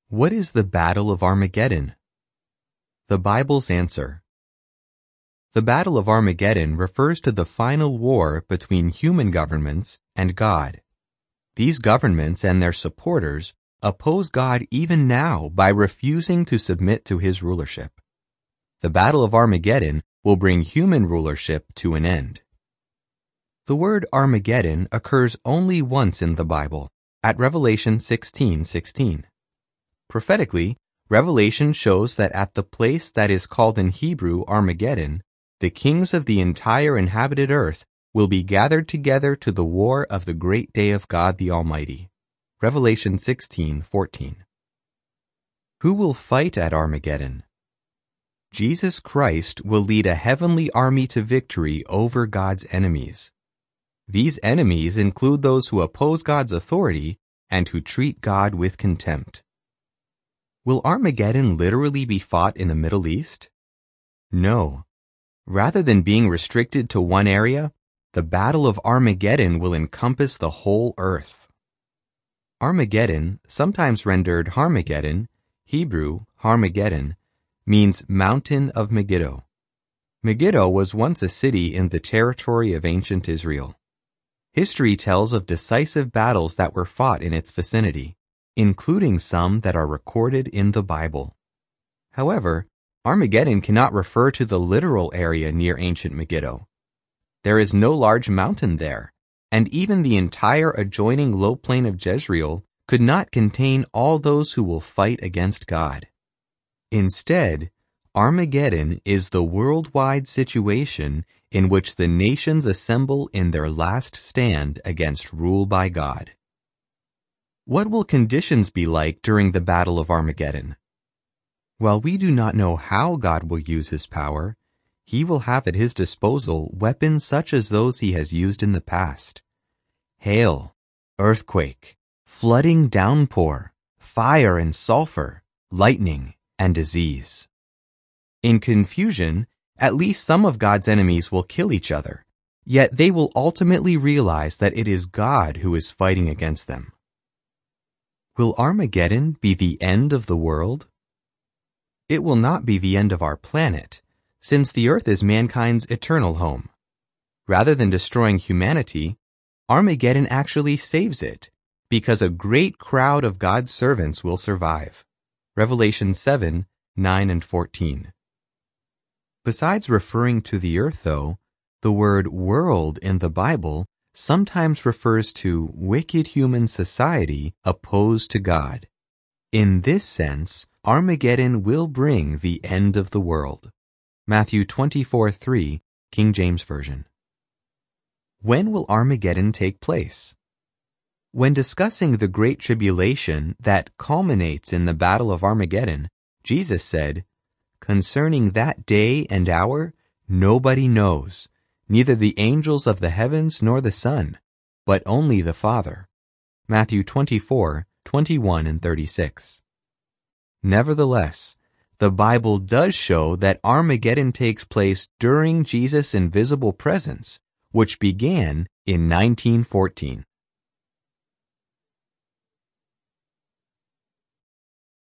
What is the Battle of Armageddon? The Bible's answer. The Battle of Armageddon refers to the final war between human governments and God. These governments and their supporters oppose God even now by refusing to submit to his rulership. The Battle of Armageddon will bring human rulership to an end. The word Armageddon occurs only once in the Bible, at Revelation 16:16. Prophetically, Revelation shows that at the place that is called in Hebrew Armageddon, the kings of the entire inhabited earth will be gathered together to the war of the great day of God the Almighty. Revelation 16:14. Who will fight at Armageddon? Jesus Christ will lead a heavenly army to victory over God's enemies. These enemies include those who oppose God's authority and who treat God with contempt. Will Armageddon literally be fought in the Middle East? No. Rather than being restricted to one area, the Battle of Armageddon will encompass the whole earth. Armageddon, sometimes rendered Harmageddon, Hebrew Harmageddon, means Mountain of Megiddo. Megiddo was once a city in the territory of ancient Israel. History tells of decisive battles that were fought in its vicinity, including some that are recorded in the Bible. However, Armageddon cannot refer to the literal area near ancient Megiddo. There is no large mountain there, and even the entire adjoining low plain of Jezreel could not contain all those who will fight against God. Instead, Armageddon is the worldwide situation in which the nations assemble in their last stand against rule by God. What will conditions be like during the Battle of Armageddon? While we do not know how God will use his power, he will have at his disposal weapons such as those he has used in the past. Hail, earthquake, flooding downpour, fire and sulfur, lightning and disease. In confusion, at least some of God's enemies will kill each other, yet they will ultimately realize that it is God who is fighting against them. Will Armageddon be the end of the world? It will not be the end of our planet, since the earth is mankind's eternal home. Rather than destroying humanity, Armageddon actually saves it, because a great crowd of God's servants will survive. Revelation 7:9 and 14. Besides referring to the earth, though, the word world in the Bible sometimes refers to wicked human society opposed to God. In this sense, Armageddon will bring the end of the world. Matthew 24:3, King James Version. When will Armageddon take place? When discussing the Great Tribulation that culminates in the Battle of Armageddon, Jesus said, "Concerning that day and hour, nobody knows, neither the angels of the heavens nor the Son, but only the Father." Matthew 24:21 and 36. Nevertheless, the Bible does show that Armageddon takes place during Jesus' invisible presence, which began in 1914.